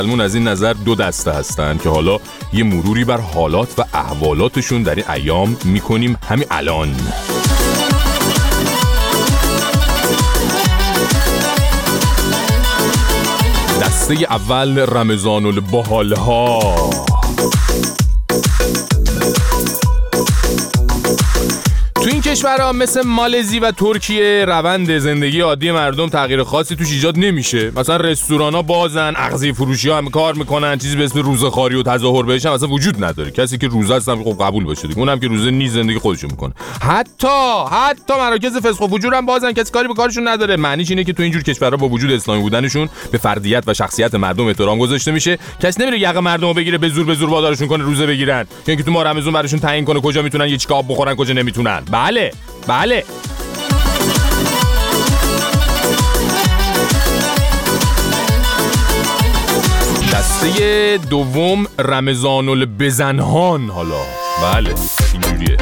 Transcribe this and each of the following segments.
مسلمون از این نظر دو دسته هستن که حالا یه مروری بر حالات و احوالاتشون در این ایام میکنیم همین الان. دسته اول رمضان البحالها. تو این کشورها مثل مالزی و ترکیه روند زندگی عادی مردم تغییر خاصی توش ایجاد نمیشه. مثلا رستورانا بازن، اغذیه فروشی‌ها هم کار میکنن، چیزی به اسم روزه‌خواری و تظاهر بهش هم اصلا وجود نداره. کسی که روزه است هم خب قبول باشه دیگه، اونم که روزه نیست زندگی خودشو میکنه. حتی مراکز فسق و فجور هم بازن، کسی کاری به کارشون نداره. معنیش اینه که تو اینجور کشورها با وجود اسلامی بودنشون به فردیت و شخصیت مردم احترام گذاشته میشه. کسی نمیره یقه مردمو بگیره به زور وادارشون کنه روزه بگیرن، یا اینکه تو ماه رمضان براشون تعیین کنه کجا میتونن یه چیکار بخورن کجا نمیتونن. بله. دسته دوم رمضان البزنهان. حالا بله اینجوریه.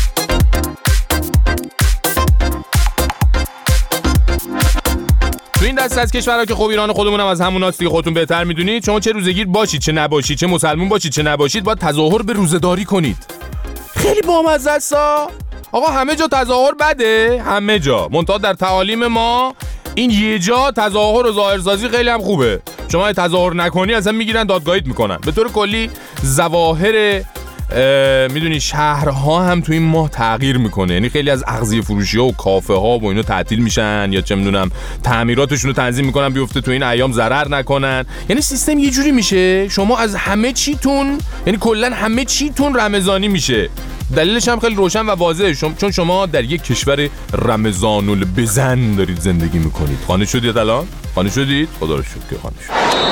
تو این دسته از کشورها که خب ایران خودمونم از هموناست دیگه، خودتون بهتر میدونید. شما چه روزگیر باشید چه نباشید، چه مسلمون باشید چه نباشید، باید تظاهر به روزه‌داری کنید. خیلی بامزه است. آقا همه جا تظاهر بده، همه جا، منتها در تعالیم ما این یه جا تظاهر و ظاهرسازی خیلی هم خوبه. شما تظاهر نکنی اصلا میگیرن دادگاهیت میکنن. به طور کلی ظواهر میدونی شهرها هم تو این ماه تغییر میکنه. یعنی خیلی از اغذیه فروشی ها و کافه ها و اینا تعطیل میشن، یا چه میدونم تعمیراتشون رو تنظیم میکنن بیفته تو این ایام ضرر نکنن. یعنی سیستم یه جوری میشه شما از همه چیتون، یعنی کلا همه چیتون رمضانی میشه. دلیلش هم خیلی روشن و واضحه، چون شما در یک کشور رمضان البزن دارید زندگی میکنید. خانه شدید الان؟ خانه شدید؟ خدا رو شکر که خانه شدید.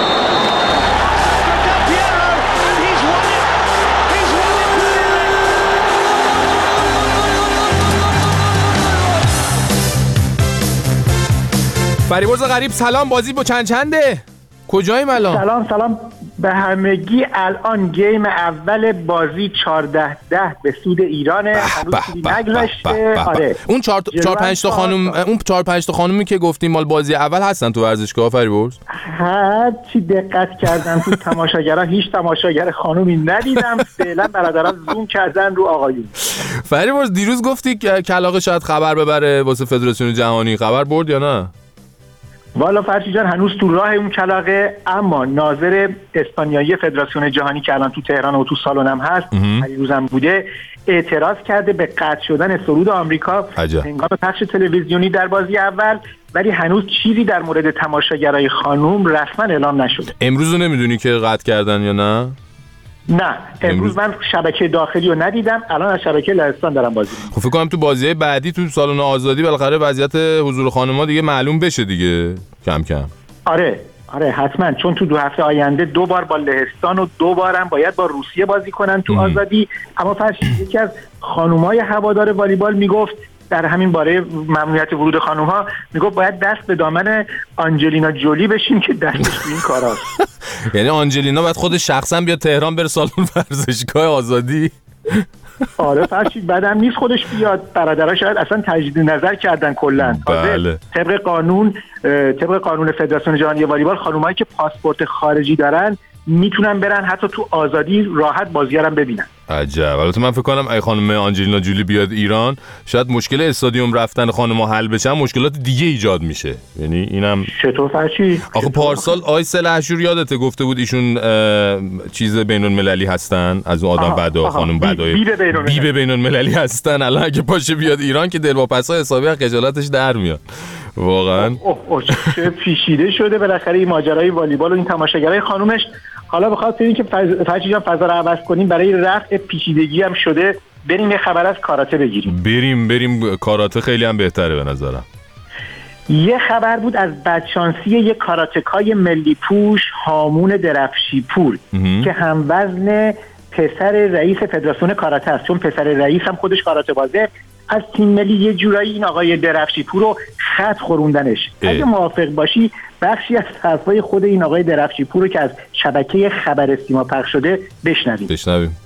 فریبرز غریب سلام، بازی با چنده؟ کجاییم الان؟ سلام به همگی. الان گیم اول بازی 14-10 به سود ایرانه. هنوز نگذشته. آره اون 4-5 تا خانم، اون 4-5 تا خانومی که گفتیم مال بازی اول هستن تو ورزشگاه فریبرز؟ هر چی دقت کردم تو تماشاگرها هیچ تماشاگر خانومی ندیدم. فعلا برادران زوم کردن رو آقایون. فریبرز دیروز گفتی که کلاغ شاید خبر ببره واسه فدراسیون جهانی، خبر برد یا نه؟ والا فرشی جان هنوز تو راه اون کلاغه، اما ناظر اسپانیایی فدراسیون جهانی که الان تو تهران و تو سالنم هست روزم بوده، اعتراض کرده به قطع شدن سرود آمریکا هنگام پخش تلویزیونی در بازی اول، ولی هنوز چیزی در مورد تماشاگرای خانوم رسما اعلام نشده. امروز رو نمیدونی که قطع کردن یا نه؟ نه امروز من شبکه داخلی رو ندیدم، الان از شبکه لهستان دارم بازی می‌کنم. خب فکر کنم تو بازی بعدی تو سالن آزادی بالاخره وضعیت حضور خانم‌ها دیگه معلوم بشه دیگه کم کم. آره حتما، چون تو 2 هفته آینده 2 بار با لهستان و 2 بارم باید با روسیه بازی کنن تو آزادی. اما یکی از خانم‌های هوادار والیبال میگفت در همین باره ممنوعیت ورود خانم‌ها، میگفت باید دست به دامن آنجلینا جولی بشیم که دستش تو این کاراست. یعنی آنجلینا باید خودش شخصا بیاد تهران بره سالن ورزشگاه آزادی. آره فرشید بعدم نیست خودش بیاد. برادرها شاید اصلا تجدید نظر کردن کلا. بله. طبق قانون فدراسیون جهانی والیبال خانمایی که پاسپورت خارجی دارن میتونن برن حتی تو آزادی راحت بازی‌ها رو ببینن. عجب. البته من فکر کنم اگه خانم آنجلینا جولی بیاد ایران شاید مشکل استادیوم رفتن خانم‌ها حل بشه، مشکلات دیگه ایجاد میشه. یعنی اینم چطور فرشید؟ آخه پارسال آی سلحشور یادته گفته بود ایشون چیز بین‌المللی هستن، از اون آدم بدا خانم بدای بی بین‌المللی هستن. الان اگه پاشه بیاد ایران که دلواپس‌ها حسابی خجالتش در میاد. واقعا چه پیچیده شده بالاخره این ماجرای والیبال و این تماشاگرای خانومش. حالا بخواد ببینیم که فرشید جان فضا رو عوض کنیم، برای رفع پیچیدگی هم شده بریم یه خبر از کاراته بگیریم. بریم کاراته خیلی هم بهتره به نظرم. یه خبر بود از بدشانسی یک کاراتکای ملی پوش هامون درفشیپور که هم وزن پسر رئیس فدراسیون کاراته است، چون پسر رئیس هم خودش کاراته بازه. از تیم ملی یه جورایی این آقای درفشیپور رو خط خوروندنش. اگه موافق باشی بخشی از حرفای خود این آقای درفشیپور رو که از شبکه خبر سیما پخش شده بشنویم. تو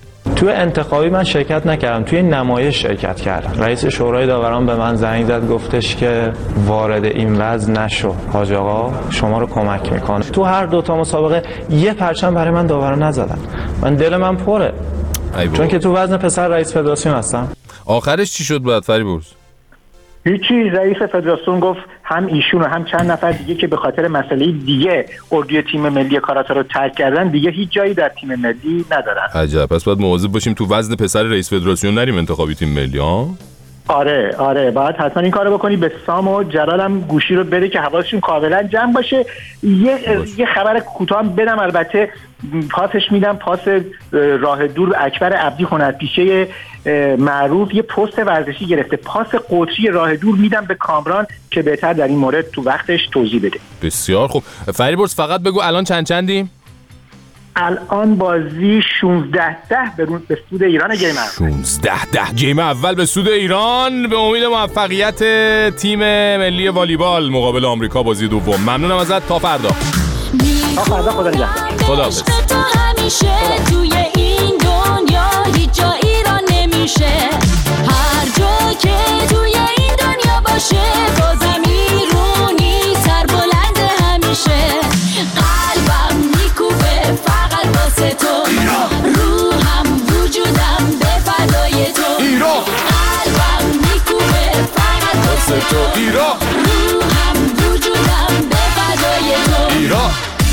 توی انتخابی من شرکت نکردم، توی نمایش شرکت کردم. رئیس شورای داوران به من زنگ زد، گفتش که وارد این وضع نشو، حاج آقا شما رو کمک میکنه. تو هر دوتا مسابقه یه پرچم برای من داوران نزدن. من دل من پره، چون که تو وزن پسر رئیس فدراسیون هستم. آخرش چی شد بعد فریبرز؟ هیچی. رئیس فدراسیون گفت هم ایشون و هم چند نفر دیگه که به خاطر مسئله دیگه اردوی تیم ملی کاراته رو ترک کردن دیگه هیچ جایی در تیم ملی ندارن. عجب. پس باید مواظب باشیم تو وزن پسر رئیس فدراسیون نریم انتخابی تیم ملی ها. آره باید حتما این کارو بکنی. به سام و جلال هم گوشی رو بده که حواسشون کاملا جمع باشه. یه خبر کوتاه هم بدم، البته پاسش میدم، پاس راه دور اکبر عبدی هنرپیشه معروف یه پست ورزشی گرفته، پاس قطری راه دور میدم به کامران که بهتر در این مورد تو وقتش توضیح بده. بسیار خوب. فریبرز فقط بگو الان چندی؟ الان بازی 16-10 به سود ایران. گیم اول 16-10 گیم اول به سود ایران. به امید موفقیت تیم ملی والیبال مقابل آمریکا بازی دوم. ممنونم ازت. تا فردا. خدا نگهدار. خداحافظ. همیشه توی این دنیا هیچ جا ایران نمیشه. هر جا که توی این دنیا باشه بازم ایرونی سر بلند همیشه. قلبم میکوبه فقط واسه تو، روحم وجودم به فدای تو. قلبم میکوبه فقط واسه تو، روحم وجودم به فدای تو. ایران.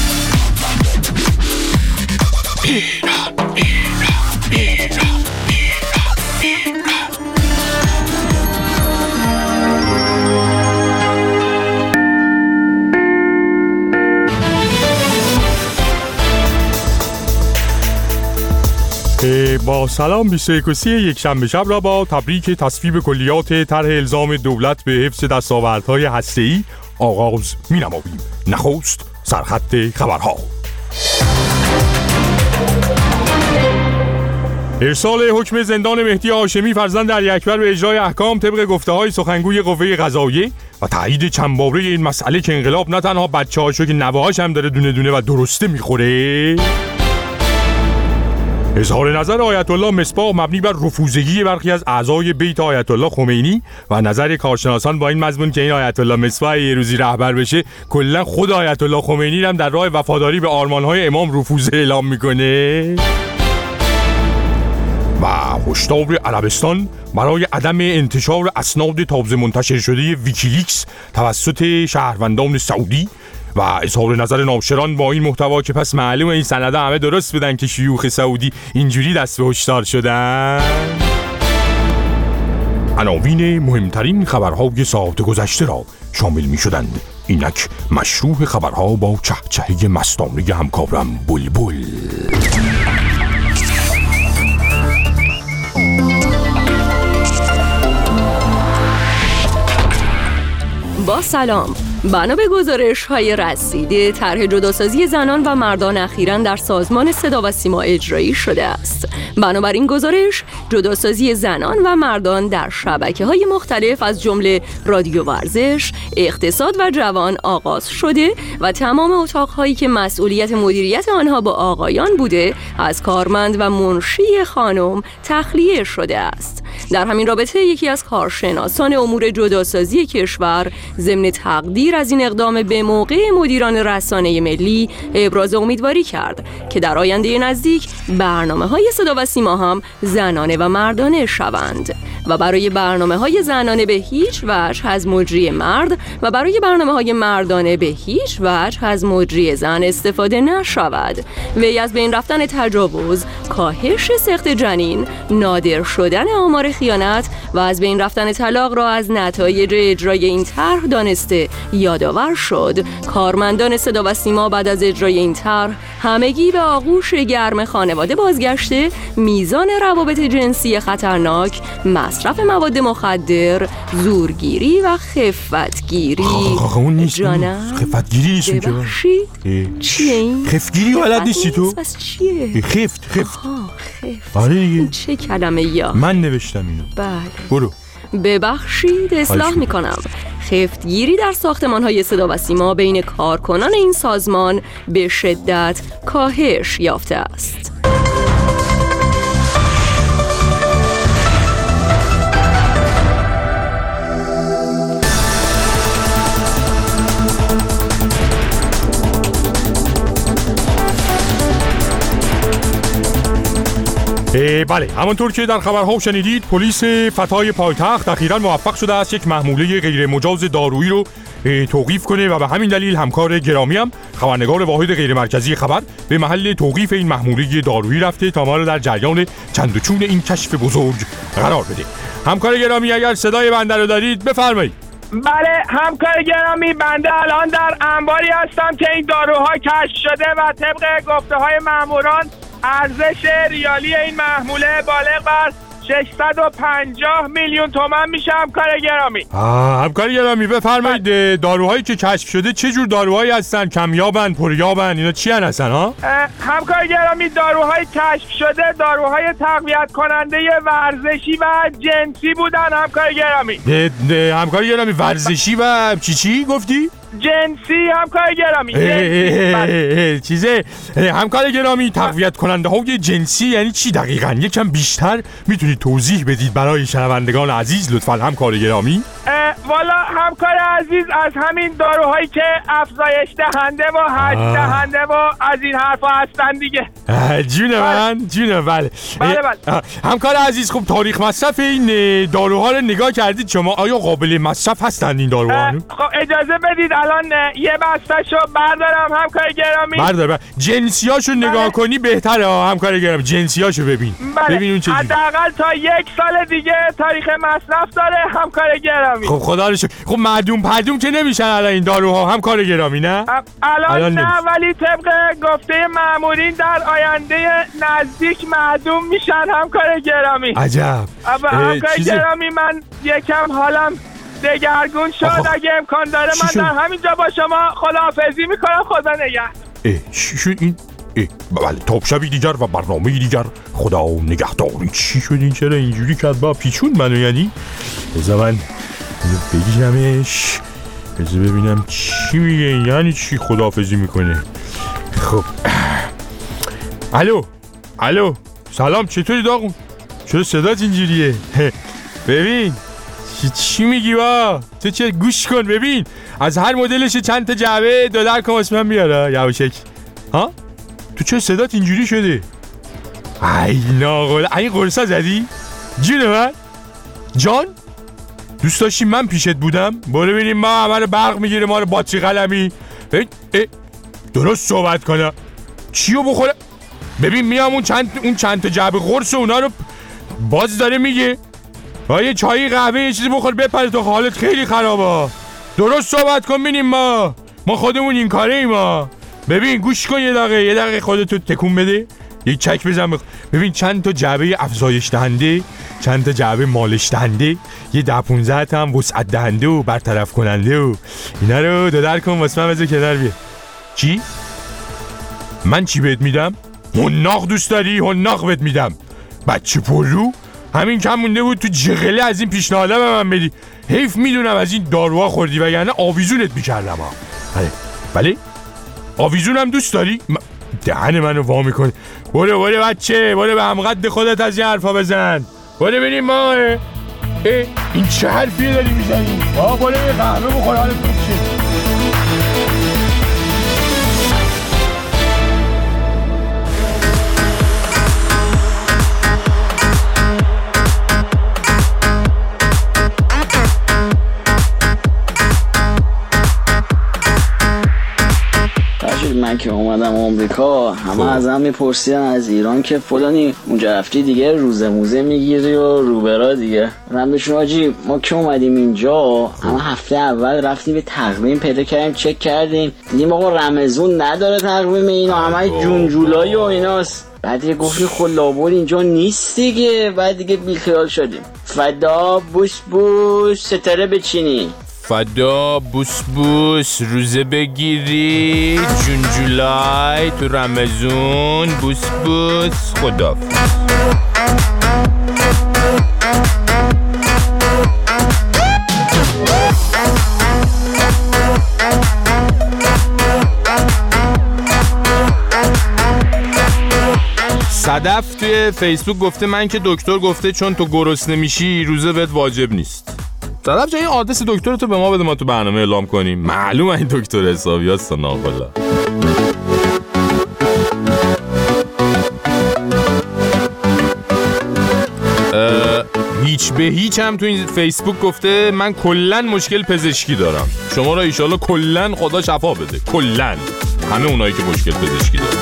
با سلام 21 یک شنبه شب را با تبریک تصویب کلیات طرح الزام دولت به حفظ دستاوردهای هسته‌ای آغاز می‌نماییم. نخست سرخط خبرها. ارسال حکم زندان مهدی هاشمی فرزند علی اکبر به اجرای احکام طبق گفته‌های سخنگوی قوه قضاییه و تایید چند باره این مسئله که انقلاب نه تنها بچه‌هاشو که نوه‌هاش هم داره دونه دونه و درسته میخوره. اظهار نظر آیت الله مصباح مبنی بر رفوزگی برخی از اعضای بیت آیت الله خمینی و نظر کارشناسان با این مضمون که این آیت الله مصباح یه روزی رهبر بشه کلا خود آیت الله خمینی هم در راه وفاداری به آرمان‌های امام رفوزه اعلام میکنه. و هشدار عربستان برای عدم انتشار اسناد تازه منتشر شده ویکیلیکس توسط شهروندان سعودی و اظهار نظر ناشران با این محتوا که پس معلومه این سنده همه درست بدن که شیوخ سعودی اینجوری دست به هشدار شدن. عناوین مهمترین خبرهای ساعت گذشته را شامل می شدند. اینک مشروع خبرها با چهچهه مستانه همکارم بلبل. با سلام. بنا به گزارش‌های رسیده طرح جداسازی زنان و مردان اخیراً در سازمان صدا و سیما اجرایی شده است. بنابراین گزارش جداسازی زنان و مردان در شبکه‌های مختلف از جمله رادیو ورزش، اقتصاد و جوان آغاز شده و تمام اتاق‌هایی که مسئولیت مدیریت آنها با آقایان بوده از کارمند و منشی خانم تخلیه شده است. در همین رابطه یکی از کارشناسان امور جداسازی کشور ضمن تقدیر از این اقدام به موقع مدیران رسانه ملی ابراز امیدواری کرد که در آینده نزدیک برنامه‌های صدا و سیما هم زنانه و مردانه شوند و برای برنامه‌های زنانه به هیچ وجه از مجری مرد و برای برنامه‌های مردانه به هیچ وجه از مجری زن استفاده نشود. وی از بین رفتن تجاوز، کاهش سقط جنین، نادر شدن آمار خیانت و از بین رفتن طلاق را از نتایج اجرای این طرح دانسته یادآور شد. کارمندان صدا و سیما بعد از اجرای این طرح همگی به آغوش گرم خانواده بازگشته، میزان روابط جنسی خطرناک، مصرف مواد مخدر، زورگیری و خفتگیری. اون نیست. جانم خفتگیری نیست. ببخشید چیه این؟ خفتگیری ولد نیستی تو؟ پس چیه؟ خفت. خفت. آره دیگه. چه کلمه یا؟ من نوشتم اینو. بله. برو. ببخشید اصلاح میکنم. خفتگیری در ساختمان‌های صدا و سیما بین کارکنان این سازمان به شدت کاهش یافته است. بله، همانطور که در خبرها شنیدید، پلیس فتای پایتخت اخیراً موفق شده است یک محموله غیر مجاز دارویی رو توقیف کنه و به همین دلیل همکار گرامی هم خبرنگار واحد غیر مرکزی خبر به محل توقیف این محموله دارویی رفته تا ما رو در جریان چند و چون این کشف بزرگ قرار بده. همکار گرامی اگر صدای بنده رو دارید بفرمایید. بله همکار گرامی، بنده الان در انباری هستم که این داروها کشف شده و طبق گفته های ماموران ارزش ریالی این محموله بالغ بر 650 میلیون تومان میشه. همکار گرامی همکار گرامی بفرمایید، داروهایی که کشف شده چه جور داروهایی هستن؟ کمیابن، پریابن، اینا چی هستن ها؟ همکار گرامی، داروهای کشف شده داروهای تقویت کننده ورزشی و جنسی بودن. همکار گرامی همکار گرامی ورزشی و چی گفتی؟ جنسی. همکار گرامی چیزه همکار گرامی، تقویت کننده های جنسی یعنی چی دقیقاً؟ یکم بیشتر میتونید توضیح بدید برای شنوندگان عزیز لطفاً همکار گرامی؟ والا همکار عزیز، از همین داروهایی که افزایش دهنده و حج دهنده و از این حرفا هستن دیگه. جون من جون. بله همکار عزیز، خب تاریخ مصرف این داروها رو نگاه کردید شما؟ آیا قابل مصرف هستن این داروها؟ خب اجازه بدید الان یه بسته‌شو بردارم همکار گرامی. بردار جنسیاشو نگاه کنی بهتره همکار گرامی، جنسیاشو ببین. ببین اون چه حداقل تا 1 سال دیگه تاریخ مصرف داره همکار گرامی. خب خدا رو شکر. خب معدوم که نمیشن الان این داروها همکار گرامی؟ نه الان نه، ولی طبق گفته مامورین در آینده نزدیک معدوم میشن همکار گرامی. عجب. همکار گرامی، من یکم حالم دگرگون شد. اگه امکان داره من در همینجا با شما خداحافظی میکنم. خدا نگهدار. چی شد این؟ بله، تا شبی دیگر و برنامه دیگر، خدا نگهدار. چی شد این؟ چرا اینجوری کرد؟ با پیچون منو یعنی؟ بذار من بگیرمش، بذار ببینم چی میگه. یعنی چی خداحافظی میکنه؟ خب الو سلام، چطوری داغون؟ چرا صدات اینجوریه؟ ببین چی میگی با؟ تو چه گوش کن ببین، از هر مدلش چند تا جعبه $2 کم اسمم میاره یواشک. ها؟ تو چه صدات اینجوری شده؟ ای ناقل، این قرصا زدی؟ جون من؟ جان؟ دوست داشتی من پیشت بودم؟ برو ببینیم ما همه رو برق میگیره، ما رو باتری قلمی. درست صحبت کنه. چیو بخوره؟ ببین میام اون چند تا جعبه قرص اونا رو باز داره میگه. یه چایی قهوه یه چیزی بخور بپره، تو حالت خیلی خرابه. درست صحبت کن ببینیم ما خودمون این کاره ایم ما. ببین گوش کن یه دقیقه خودتو تکون بده، یک چک بزن ببین چند تا جعبه افزایش دهنده، چند تا جعبه مالش دهنده، یه 10-15 تا هم وسعت دهنده و برطرف کننده و اینا رو $2 کن واسه من بذار کنار بیا. چی؟ من چی بهت میدم؟ حناق دوست داری؟ حناق بهت میدم. بچه پررو، همین کم مونده بود تو جغله از این پیشنهاده به من بدی. حیف میدونم از این داروها خوردی وگرنه آویزونت میکردم. بله آویزونم دوست داری؟ دهن منو وا میکنی. برو بچه، برو به همقد خودت از این حرفا بزن. برو ببینیم ما این چه حرفیه داری میزنی؟ برو یه قهوه بخور حالت خوب شه. من که اومدم آمریکا همه ازم میپرسیدن از ایران که فلانی اونجا رفتی دیگه روزه موزه میگیری و روبرا دیگه. من بهشون آجی ما که اومدیم اینجا همه هفته اول رفتیم به تقویم پیدا کردیم، چک کردیم، دیدیم آقا رمضون نداره تقویم اینا، همه جون جولای و ایناست. بعد دیگه گفتیم خلابور اینجا نیست دیگه. بعد دیگه بیخیال شدیم. فدا بوس بوس ستاره بچینی، فدا بوس بوس روزه بگیری، جون جولای تو رمضون، بوس بوس خدا. صدف توی فیسبوک گفته من که دکتر گفته چون تو گرسنه میشی روزه بهت واجب نیست. صدف جایی آدرس دکتر تو به ما بده، ما تو برنامه اعلام کنیم. معلومه این دکتر حسابی هست ناقلا. هیچ به هیچ هم تو این فیسبوک گفته من کلن مشکل پزشکی دارم. شما را ایشالله کلن خدا شفا بده. کلن همه اونایی که مشکل پزشکی دارن.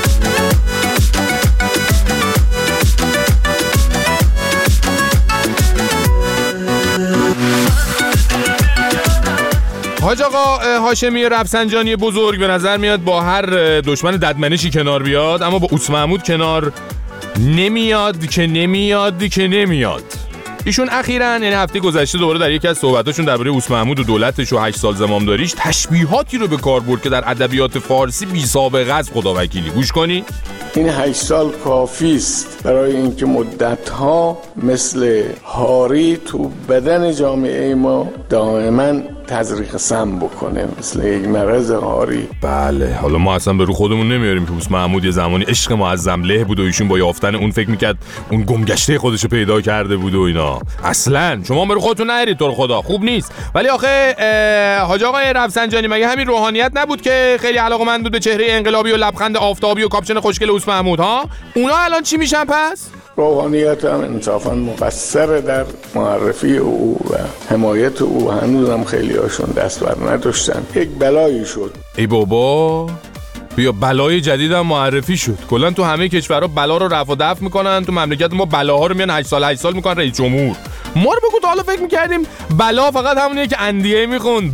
حاج آقا هاشمی رفسنجانی بزرگ به نظر میاد با هر دشمن ددمنشی کنار بیاد، اما با اوس محمود کنار نمیاد که نمیاد. ایشون اخیراً یعنی هفته گذشته دوباره در یکی از صحبتاشون درباره اوس محمود و دولتش و 8 سال زمامداریش تشبیهاتی رو به کار برد که در ادبیات فارسی بی سابقه است. خدا وکیلی گوش کنی. این 8 سال کافی است برای اینکه مدت‌ها مثل هاری تو بدن جامعه ما دائما تزریق سم بکنه، مثل یک مرض هاری. بله، حالا ما اصلا به رو خودمون نمیاریم که اوس محمود یه زمانی عشق معظم له بود و ایشون با یافتن اون فکر میکرد اون گمگشته خودش رو پیدا کرده بود و اینا. اصلا شما به رو خودتون نرید، تو خدا خوب نیست. ولی آخه حاج آقای رفسنجانی مگه همین روحانیت نبود که خیلی علاقه‌مند بود به چهره انقلابی و لبخند آفتابی و کاپشن خوشگل اوس محمود ها؟ اونا الان چی میشن پس؟ روحانیت هم انصافا مقصر در معرفی او و حمایت او. هنوزم خیلی هاشون دست بر نداشتن. یک بلایی شد. ای بابا، بیا بلای جدیدم معرفی شد. کلا تو همه کشورها بلا رو رفع و دفع میکنن، تو مملکت ما بلاها رو میان 8 سال میکنن رئیس جمهور. ما رو بگو تا حالا فکر میکردیم بلا فقط همونیه که اندیه میخوند،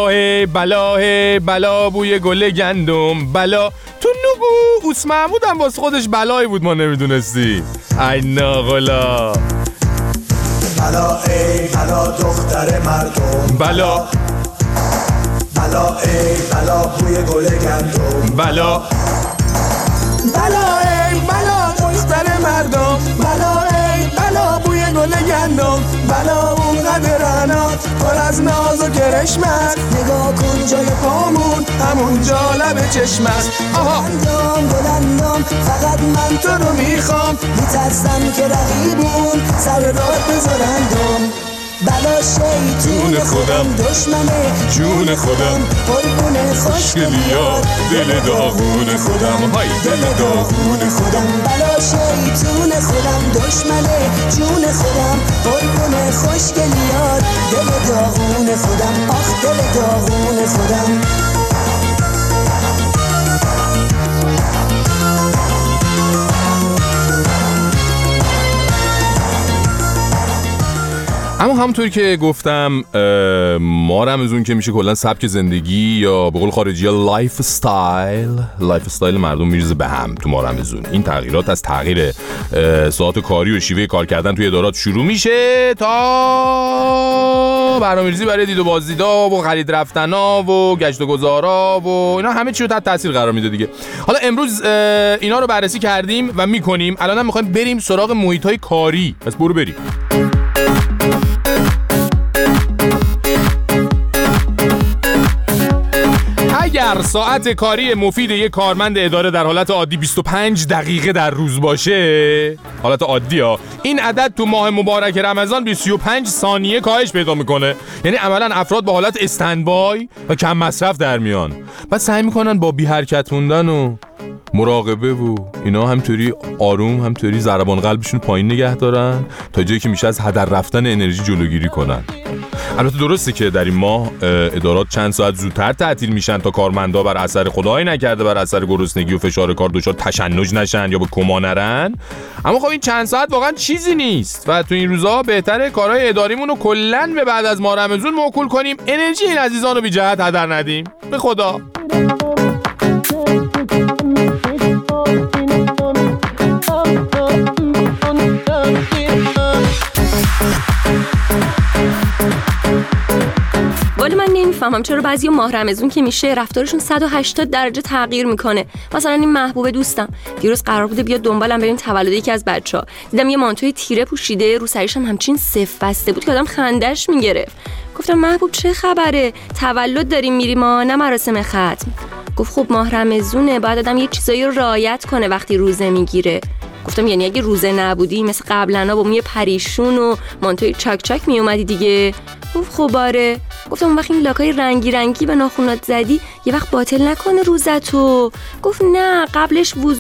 بلا بوی گل گندم بلا. تو نگو اوس محمود هم واسه خودش بلایی بود، ما نمیدونستی. ای ناغلا بلا ای بلا دختر مردم بلا ای بلا بوی گل گندم بلا ای بلا دختر مردم ای بلا بوی گل گندم اونقدر رعنات پر از ناز و کرشمت. نگاه کن جای پامون همونجا لب چشمت. بلندم فقط من تو رو میخوام، میترسم که رقیبون سر راه بذارندم. بلا شیطون خودم دشمنه جون خودم، قربون خوشگلیات دل داغون خودم، های دل داغون خودم. بلا شیطون خودم دشمنه جون خودم، قربون خوشگلیات دل داغون خودم، آخ دل داغون خودم. اما همونطوری که گفتم ما رمزون که میشه کلا سبک زندگی یا به قول خارجی لایف استایل مردم میریزه به هم تو ما رمزون. این تغییرات از تغییر ساعت کاری و شیوه کار کردن توی ادارات شروع میشه تا برنامه‌ریزی برای دید و بازدیدا و خرید رفتنا و گشت و گذارا و اینا همه چی رو تحت تاثیر قرار میده دیگه. حالا امروز اینا رو بررسی کردیم و میکنیم. الان هم میخوایم بریم سراغ محیط‌های کاری. پس برو بریم. اگر ساعت کاری مفید یک کارمند اداره در حالت عادی 25 دقیقه در روز باشه، حالت عادی ها، این عدد تو ماه مبارک رمضان 25 ثانیه کاهش پیدا میکنه. یعنی عملا افراد با حالت استندبای و کم مصرف در میان. بعد سعی میکنن با بی حرکت موندن و مراقبه و اینا همطوری آروم، همطوری ضربان قلبشون پایین نگه دارن تا جایی که میشه از هدر رفتن انرژی جلوگیری کنن. البته درسته که در این ماه ادارات چند ساعت زودتر تعطیل میشن تا کارمندا بر اثر خدای نکرده بر اثر گرسنگی و فشار کار دچار تشنج نشن یا به کما نرن. اما خب این چند ساعت واقعا چیزی نیست و تو این روزا بهتره کارهای اداریمون رو کلاً به بعد از ماه رمضان موکول کنیم. انرژی این عزیزان رو بی جهت هدر ندیم. به خدا. ولی من نمیفهمم چرا بعضی ماه رمضان که میشه رفتارشون 180 درجه تغییر میکنه. مثلا این محبوب دوستم دیروز قرار بوده بیاد دنبالم بریم تولد یکی از بچه‌ها. دیدم یه مانتوی تیره پوشیده، رو سرش هم همچین صف بسته بود که آدم خندش میگرفت. گفتم محبوب چه خبره؟ تولد داریم میریم ما، نه مراسم ختم. گفت خب ماه رمضونه، باید آدم یه چیزایی رو رعایت کنه وقتی روزه میگیره. گفتم یعنی اگه روزه نبودی مثل قبلنا با موی پریشون و مانتوی چاک چاک می اومدی دیگه؟ گفت خب آره. گفتم اون وقت این لاکای رنگی رنگی به ناخونات زدی یه وقت باطل نکنه روزتو. گفت نه قبلش